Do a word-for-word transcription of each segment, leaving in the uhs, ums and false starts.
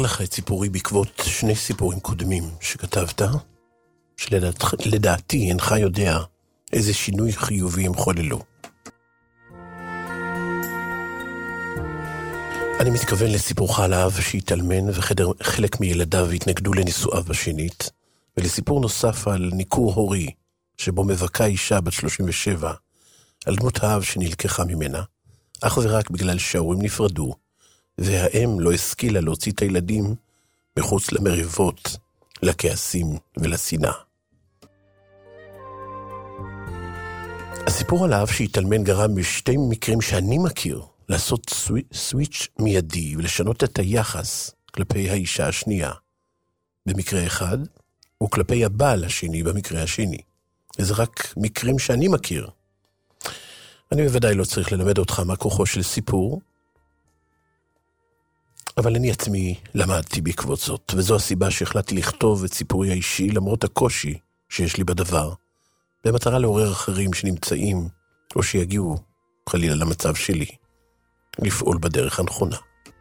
לך את סיפורי בעקבות שני סיפורים קודמים שכתבת, שלדעתי אינך יודע איזה שינוי חיובי הם חוללו. אני מתכוון לסיפורך על האב שהתאלמן וחלק מילדיו התנגדו לנישואיו בשנית, ולסיפור נוסף על ניכור הורי, שבו מבכה אישה בת שלושים ושבע, על דמות האב שנלקחה ממנה, אך ורק בגלל שההורים נפרדו, והאם לא השכילה להוציא את הילדים מחוץ למריבות, לכעסים ולשנאה. הסיפור על האב שהתאלמן גרם בשתי מקרים שאני מכיר, לעשות סווי, סוויץ' מיידי ולשנות את היחס כלפי האישה השנייה במקרה אחד, וכלפי הבעל השני במקרה השני. וזה רק מקרים שאני מכיר. אני בוודאי לא צריך ללמד אותך מה כוחו של סיפור, אבל אני עצמי למדתי בעקבות זאת, וזו הסיבה שהחלטתי לכתוב את סיפורי האישי למרות הקושי שיש לי בדבר, במטרה לעורר אחרים שנמצאים או שיגיעו חלילה למצב שלי, לפעול בדרך הנכונה.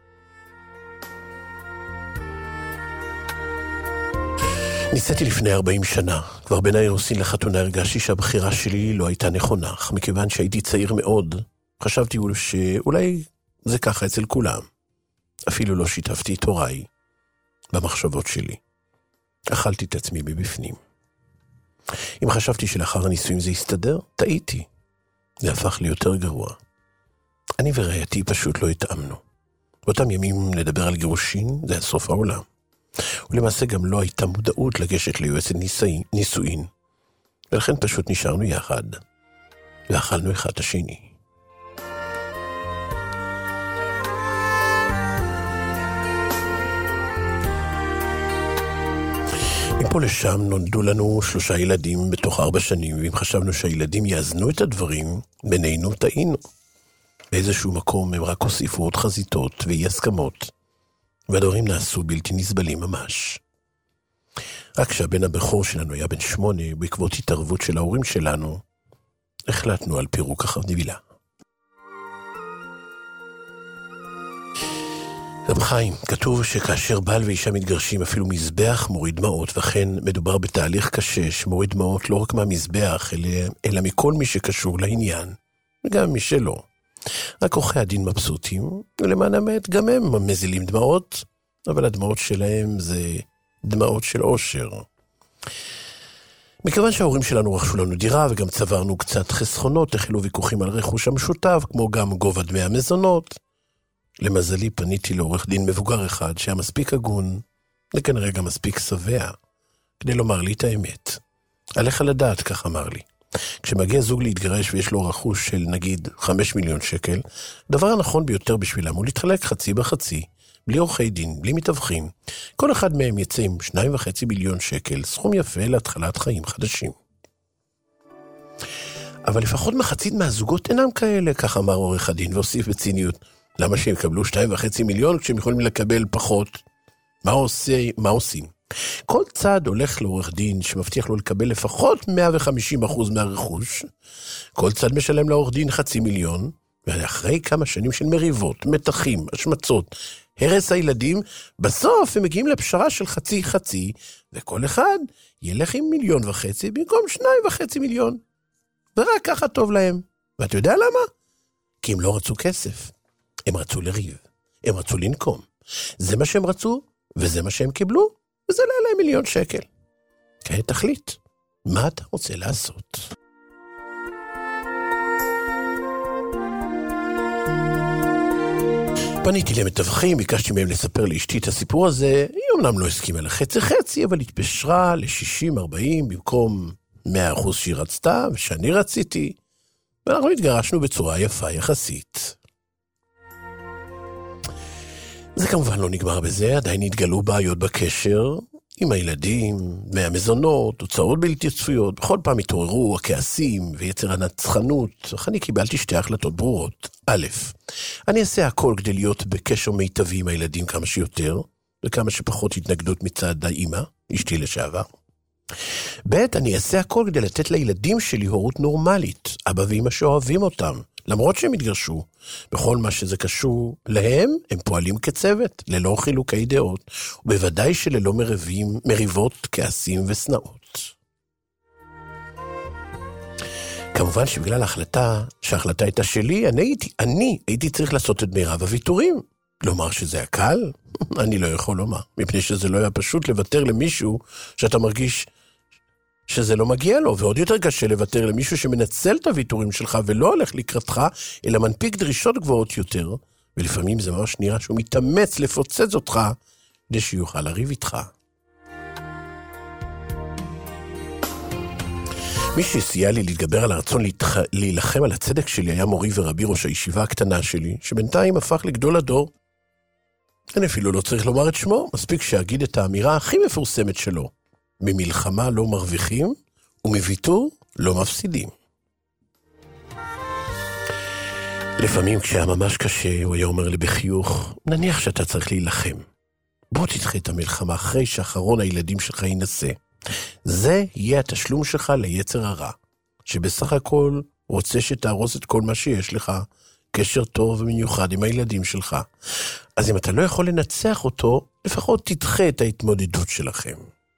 ניסיתי לפני ארבעים שנה, כבר בין האירוסין לחתונה הרגשתי שהבחירה שלי לא הייתה נכונה, אך מכיוון שהייתי צעיר מאוד, חשבתי שאולי זה ככה אצל כולם. אפילו לא שיתפתי את הוריי במחשבות שלי. אכלתי את עצמי מבפנים. אם חשבתי שלאחר הנישואים זה יסתדר, טעיתי. זה הפך לי יותר גרוע. אני ורעייתי פשוט לא התאמנו. באותם ימים לדבר על גירושין, זה הסוף העולם. ולמעשה גם לא הייתה מודעות לגשת ליועצת נישואין, ולכן פשוט נשארנו יחד, ואכלנו אחד השני. מפה לשם נולדו לנו שלושה ילדים בתוך ארבע שנים, ואם חשבנו שהילדים יאזנו את הדברים, בינינו טעינו. באיזשהו מקום הם רק הוסיפו עוד חזיתות ואי הסכמות, והדברים נעשו בלתי נסבלים ממש. רק כשהבן הבכור שלנו היה בן שמונה, בעקבות התערבות של ההורים שלנו, החלטנו על פירוק החבילה. רב חיים, כתוב שכאשר בעל ואישה מתגרשים אפילו מזבח מוריד דמעות, וכן מדובר בתהליך קשה שמוריד דמעות לא רק מהמזבח, אלא, אלא מכל מי שקשור לעניין, וגם מי שלא. רק עורכי הדין מבסוטים, ולמען האמת גם הם מזילים דמעות, אבל הדמעות שלהם זה דמעות של אושר. מכיוון שההורים שלנו רכשו לנו דירה, וגם צברנו קצת חסכונות, החלו ויכוחים על רכוש המשותף, כמו גם גובה דמי המזונות. למזלי פניתי לעורך דין מבוגר אחד, שהיה מספיק הגון, וכנראה גם מספיק שבע, כדי לומר לי את האמת. עליך לדעת, כך אמר לי. כשמגיע זוג להתגרש ויש לו רכוש של נגיד חמש מיליון שקל, דבר הנכון ביותר בשבילם הוא להתחלק חצי בחצי, בלי עורכי דין, בלי מתווכים. כל אחד מהם יצא עם שניים וחצי מיליון שקל, סכום יפה להתחלת חיים חדשים. אבל לפחות מחצית מהזוגות אינם כאלה, כך אמר עורך הדין, והוסיף בציניות. למה שהם יקבלו שתיים וחצי מיליון כשהם יכולים לקבל פחות? מה עושה, מה עושים? כל צד הולך לעורך דין שמבטיח לו לקבל לפחות מאה וחמישים אחוז מהרכוש. כל צד משלם לעורך דין חצי מיליון, ואחרי כמה שנים של מריבות, מתחים, השמצות, הרס הילדים, בסוף הם מגיעים לפשרה של חצי חצי, וכל אחד ילך עם מיליון וחצי במקום שניים וחצי מיליון. ורק ככה טוב להם. ואתה יודע למה? כי הם לא רצו כסף. הם רצו לריב. הם רצו לנקום. זה מה שהם רצו, וזה מה שהם קיבלו, וזה לא להם מיליון שקל. כעת תחליט, מה אתה רוצה לעשות? פניתי למתווכים, ביקשתי מהם לספר לאשתי את הסיפור הזה, היא אומנם לא הסכימה לחצי חצי, אבל התפשרה ל-שישים ארבעים במקום מאה אחוז שהיא רצתה ושאני רציתי, ואנחנו התגרשנו בצורה יפה יחסית. זה כמובן לא נגמר בזה, עדיין התגלו בעיות בקשר עם הילדים, דמי המזונות, הוצאות בלתי צפויות, בכל פעם התעוררו הכעסים ויצר הנצחנות, אך אני קיבלתי שתי החלטות ברורות. א', אני אעשה הכל כדי להיות בקשר מיטבי עם הילדים כמה שיותר, וכמה שפחות התנגדות מצד האמא, אשתי לשעבר. ב', אני אעשה הכל כדי לתת לילדים שלי הורות נורמלית, אבא ואמא שאוהבים אותם, למרות שהם התגרשו, בכל מה שזה קשור להם, הם פועלים כצוות, ללא חילוקי דעות, ובוודאי שללא מריבים, מריבות, כעסים וסנאות. כמובן שבגלל ההחלטה, שההחלטה הייתה שלי, אני הייתי, אני הייתי צריך לעשות את מירב הוויתורים. לומר שזה היה קל? אני לא יכול לומר, מפני שזה לא היה פשוט לוותר למישהו שאתה מרגיש שזה לא מגיע לו, ועוד יותר קשה לוותר למישהו שמנצל את הוויתורים שלך ולא הולך לקראתך, אלא מנפיק דרישות גבוהות יותר, ולפעמים זה ממש נראה שהוא מתאמץ לפוצץ אותך, כדי שיוכל לריב איתך. מי שסייע לי להתגבר על הרצון להתח... להילחם על הצדק שלי היה מורי ורבי ראש הישיבה הקטנה שלי, שבינתיים הפך לגדול הדור. אני אפילו לא צריך לומר את שמו, מספיק שאגיד את האמירה הכי מפורסמת שלו. ממלחמה לא מרוויחים, ומוויתור לא מפסידים. לפעמים כשהיה ממש קשה, הוא היה אומר לי בחיוך, נניח שאתה צריך להילחם. בוא תדחה את המלחמה אחרי שאחרון הילדים שלך ינסה. זה יהיה התשלום שלך ליצר הרע, שבסך הכל רוצה שתהרוס את כל מה שיש לך, קשר טוב ומיוחד עם הילדים שלך. אז אם אתה לא יכול לנצח אותו, לפחות תדחה את ההתמודדות שלכם.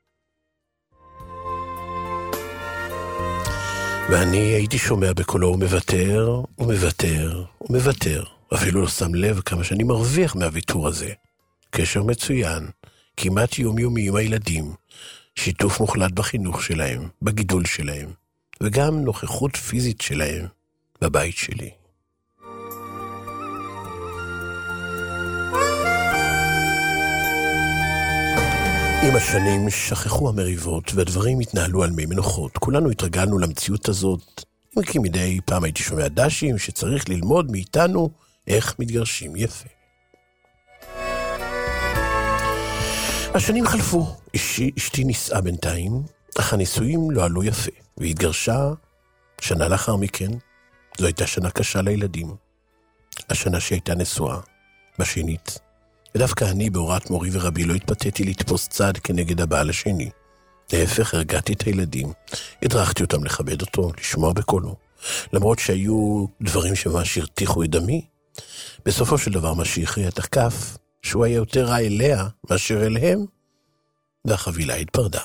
ואני הייתי שומע בקולו ומוותר, ומוותר, ומוותר. אפילו לא שם לב כמה שאני מרוויח מהוויתור הזה. קשר מצוין, כמעט יומיומי עם הילדים, שיתוף מוחלט בחינוך שלהם, בגידול שלהם, וגם נוכחות פיזית שלהם בבית שלי. עם השנים שכחו המריבות והדברים התנהלו על מי מנוחות. כולנו התרגלנו למציאות הזאת, אם כי מדי פעם הייתי שומע דשים שצריך ללמוד מאיתנו איך מתגרשים יפה. השנים חלפו, אשתי, אשתי נישאה בינתיים, אך הנישואים לא עלו יפה, והתגרשה שנה לאחר מכן. זו הייתה שנה קשה לילדים. השנה שהייתה נשואה, בשנית. ודווקא אני בהוראת מורי ורבי לא התפתיתי לתפוס צד כנגד הבעל השני. להפך, הרגעתי את הילדים, הדרכתי אותם לכבד אותו, לשמוע בקולו. למרות שהיו דברים שממש הרתיחו את דמי, בסופו של דבר מה שהכריע את הכף, שהוא היה יותר רע אליה מאשר אליהם, והחבילה התפרדה.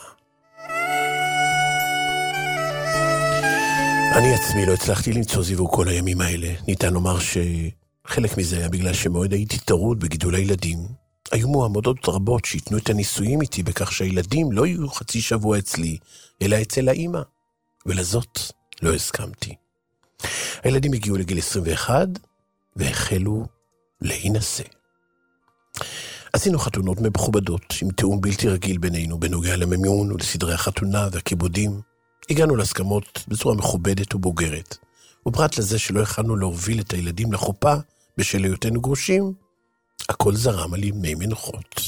אני עצמי לא הצלחתי למצוא זיווג כל הימים האלה. ניתן לומר שחלק מזה היה בגלל שמועד הייתי טרוד בגידול הילדים. היו מועמדות רבות שיתנו את הנישואים איתי בכך שהילדים לא יהיו חצי שבוע אצלי, אלא אצל האמא. ולזאת לא הסכמתי. הילדים הגיעו לגיל עשרים ואחת והחלו להינשא. עשינו חתונות מכובדות עם תיאום בלתי רגיל בינינו בנוגע למימון ולסדרי החתונה והכיבודים. הגענו להסכמות בצורה מכובדת ובוגרת, ופרט לזה שלא יכלנו להוביל את הילדים לחופה בשל היותנו גרושים, הכל זרם על ימי מנוחות.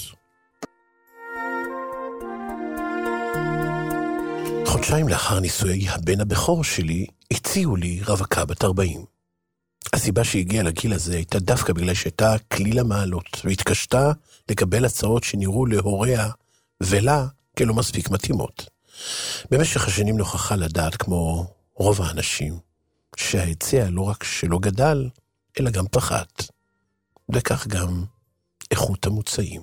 חודשיים לאחר נישואי הבן הבכור שלי, הציעו לי רווקה בת ארבעים. הסיבה שהגיעה לגיל הזה הייתה דווקא בגלל שהייתה כליל המעלות, והתקשתה לקבל הצעות שנראו להוריה ולה כלא מספיק מתאימות. במשך השנים נוכחה לדעת, כמו רוב האנשים, שההיצע לא רק שלא גדל, אלא גם פחת. וכך גם איכות המוצאים.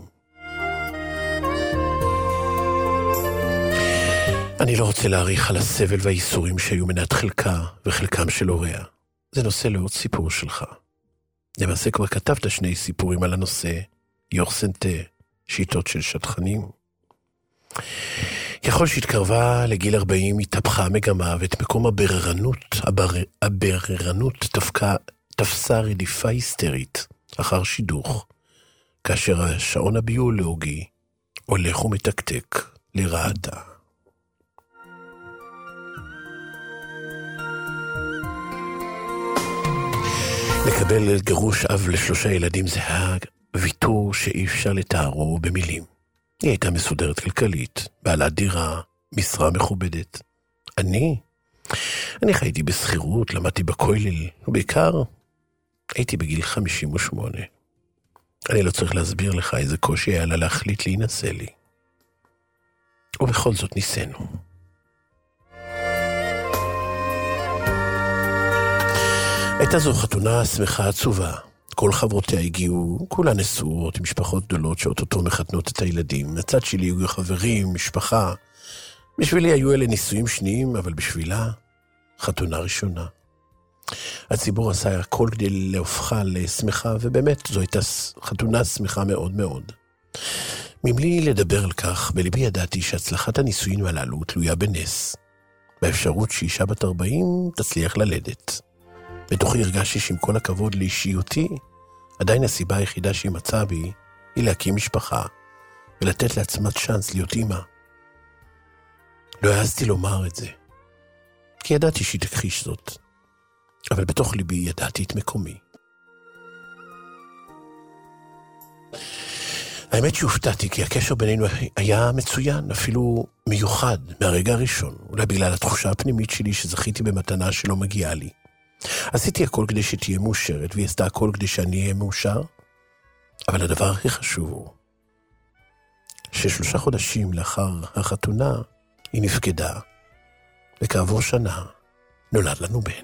אני לא רוצה להעריך על הסבל והאיסורים שהיו מנת חלקה וחלקם של הוריה. זה נושא לעוד סיפור שלך. למעשה כבר כתבת שני סיפורים על הנושא, יורסנטה, שיטות של שטחנים. ככל שהתקרבה לגיל ארבעים, התהפכה המגמה, ואת מקום הבררנות, הבר... הבררנות תפקה, תפסה רדיפה היסטרית אחר שידוך, כאשר השעון הביולוגי הולך ומתקתק לרעתה. לקבל גרוש אב לשלושה ילדים זה ויתור שאי אפשר לתארו במילים. היא הייתה מסודרת כלכלית, בעלת דירה, משרה מכובדת. אני? אני חייתי בסחירות, למדתי בכולל, ובעיקר הייתי בגיל חמישים ושמונה. אני לא צריך להסביר לך איזה קושי היה לה להחליט להינשא לי. ובכל זאת ניסינו. הייתה זו חתונה שמחה עצובה. כל חברותיה הגיעו, כולן נשואות, עם משפחות גדולות שאוטוטו מחתנות את הילדים. הצד שלי היו חברים, משפחה. בשבילי היו אלה נישואים שניים, אבל בשבילה חתונה ראשונה. הציבור עשה הכל כדי להופכה לשמחה, ובאמת זו הייתה חתונה שמחה מאוד מאוד. מבלי לדבר על כך, בליבי ידעתי שהצלחת הנישואים הללו תלויה בנס, באפשרות שאישה בת ארבעים תצליח ללדת. בתוכי הרגשתי שעם כל הכבוד לאישיותי, עדיין הסיבה היחידה שהיא מצאה בי היא להקים משפחה, ולתת לעצמת צ'אנס להיות אימא. לא העזתי לומר את זה, כי ידעתי שהיא תכחיש זאת, אבל בתוך ליבי ידעתי את מקומי. האמת שהופתעתי, כי הקשר בינינו היה מצוין, אפילו מיוחד, מהרגע הראשון, אולי בגלל התחושה הפנימית שלי שזכיתי במתנה שלא מגיעה לי. עשיתי הכל כדי שתהיה מאושרת, והיא עשתה הכל כדי שאני אהיה מאושר, אבל הדבר הכי חשוב הוא, ששלושה חודשים לאחר החתונה, היא נפקדה, וכעבור שנה נולד לנו בן.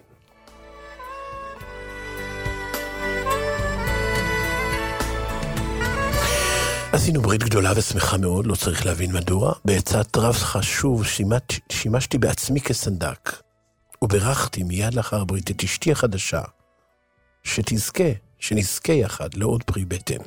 עשינו ברית גדולה ושמחה מאוד, לא צריך להבין מדוע. בעצת רב חשוב שימש, שימשתי בעצמי כסנדק, וברכתי מיד לאחר הברית את אשתי החדשה, שתזכה, שנזכה יחד לעוד פרי בטן.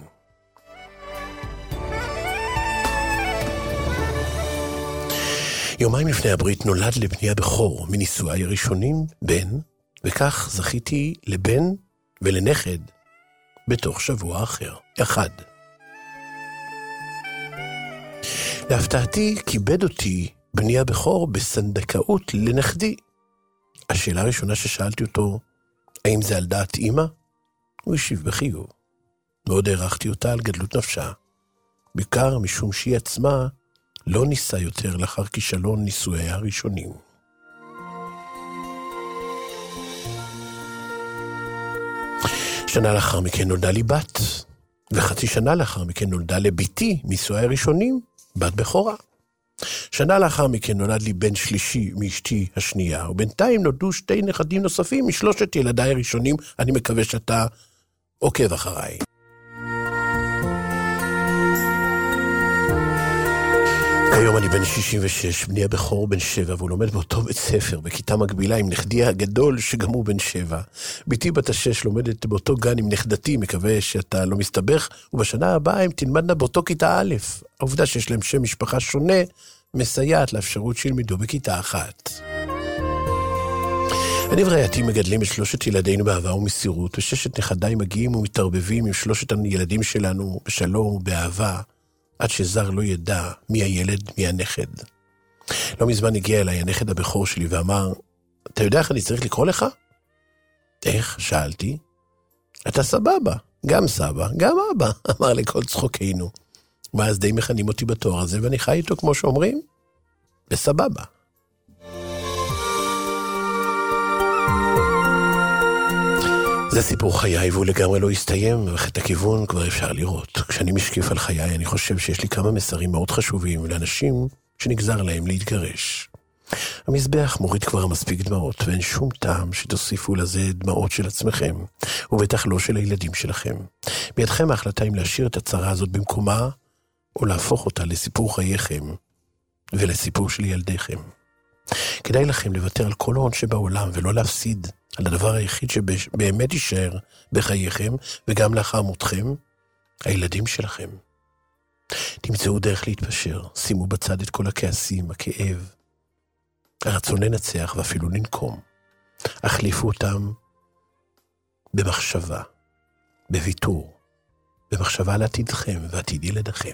יומיים לפני הברית נולד לבני הבכור מנישואי הראשונים בן, וכך זכיתי לבן ולנכד בתוך שבוע אחר, אחד. להפתעתי כיבד אותי בני הבכור בסנדקאות לנכדי. השאלה הראשונה ששאלתי אותו, האם זה על דעת אמא? הוא השיב בחיוב. מאוד הערכתי אותה על גדלות נפשה, בעיקר משום שהיא עצמה לא ניסה יותר לאחר כישלון נישואיה הראשונים. שנה לאחר מכן נולדה לי בת, וחצי שנה לאחר מכן נולדה לביתי נישואיה הראשונים, בת בכורה. שנה לאחר מכן נולד לי בן שלישי מאשתי השנייה, ובינתיים נולדו שתי נכדים נוספים משלושת ילדיי הראשונים. אני מקווה שאתה עוקב אחריי. כיום אני בן שישים ושש, בני הבכור בן שבע, והוא לומד באותו בית ספר, בכיתה מקבילה עם נכדי הגדול שגם הוא בן שבע. ביתי בת השש לומדת באותו גן עם נכדתי, מקווה שאתה לא מסתבך, ובשנה הבאה הם תלמדנה באותו כיתה א'. העובדה שיש להם שם משפחה שונה, מסייעת לאפשרות שילמדו בכיתה אחת. אני ורעייתי מגדלים את שלושת ילדינו באהבה ומסירות, וששת נכדיי מגיעים ומתערבבים עם שלושת הילדים שלנו בשלום ובאהבה, עד שזר לא ידע מי הילד, מי הנכד. לא מזמן הגיע אליי הנכד הבכור שלי ואמר, אתה יודע איך אני צריך לקרוא לך? איך? שאלתי. אתה סבבה, גם סבא, גם אבא, אמר לכל צחוקנו. ואז די מכנים אותי בתואר הזה, ואני חי איתו כמו שאומרים, בסבבה. זה סיפור חיי, והוא לגמרי לא הסתיים, ואת הכיוון כבר אפשר לראות. כשאני משקיף על חיי, אני חושב שיש לי כמה מסרים מאוד חשובים לאנשים שנגזר להם להתגרש. המזבח מוריד כבר מספיק דמעות, ואין שום טעם שתוסיפו לזה דמעות של עצמכם, ובטח לא של הילדים שלכם. בידכם ההחלטה אם להשאיר את הצרה הזאת במקומה, או להפוך אותה לסיפור חייכם, ולסיפור של ילדיכם. כדאי לכם לוותר על כל ההון שבעולם, ולא להפסיד על הדבר היחיד שבאמת יישאר בחייכם, וגם לאחר מותכם, הילדים שלכם. תמצאו דרך להתפשר, שימו בצד את כל הכעסים, הכאב, הרצון לנצח ואפילו לנקום. החליפו אותם במחשבה, בוויתור, במחשבה על עתידכם ועתיד ילדיכם.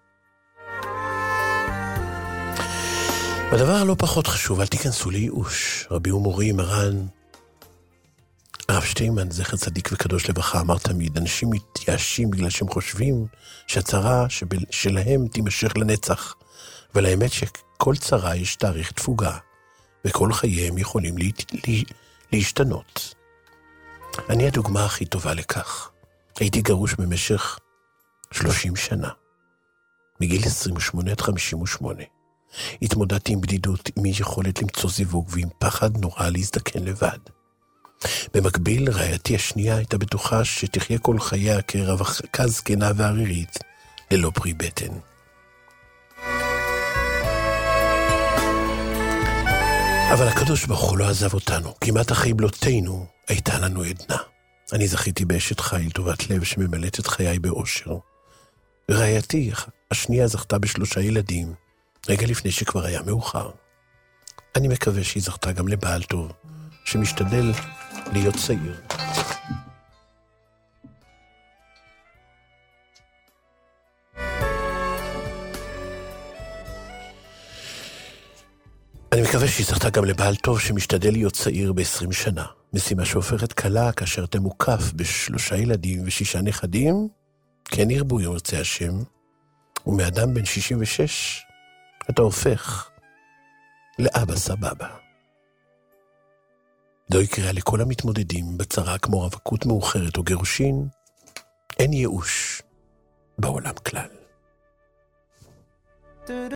והדבר הלא פחות חשוב, אל תיכנסו לייאוש. רבי ומורי מרן הרב שטיינמן, זכר צדיק וקדוש לברכה, אמר תמיד, אנשים מתייאשים בגלל שהם חושבים שהצרה שלהם תימשך לנצח, אבל האמת שכל צרה יש תאריך תפוגה, וכל חייהם יכולים לה, לה, להשתנות. אני הדוגמה הכי טובה לכך. הייתי גרוש במשך שלושים שנה, מגיל עשרים ושמונה עד חמישים ושמונה. התמודדתי עם בדידות, עם יכולת למצוא זיווג ועם פחד נורא להזדקן לבד. במקביל, רעייתי השנייה הייתה בטוחה שתחיה כל חייה כרווקה זקנה וערירית, ללא פרי בטן. אבל הקדוש ברוך הוא לא עזב אותנו, כמעט אחרי בלותינו הייתה לנו עדנה. אני זכיתי באשת חיל טובת לב שממלאת את חיי באושר. ורעייתי השנייה זכתה בשלושה ילדים, רגע לפני שכבר היה מאוחר. אני מקווה שהיא זכתה גם לבעל טוב, שמשתדל להיות צעיר. אני מקווה שהיא זכתה גם לבעל טוב שמשתדל להיות צעיר ב-עשרים שנה. משימה שהופכת קלה כאשר אתה מוקף בשלושה ילדים ושישה נכדים, כן ירבו ירצה השם, ומאדם בן שישים ושש אתה הופך לאבא סבבה. זוהי קריאה לכל המתמודדים בצרה כמו רווקות מאוחרת או גירושין, אין ייאוש בעולם כלל.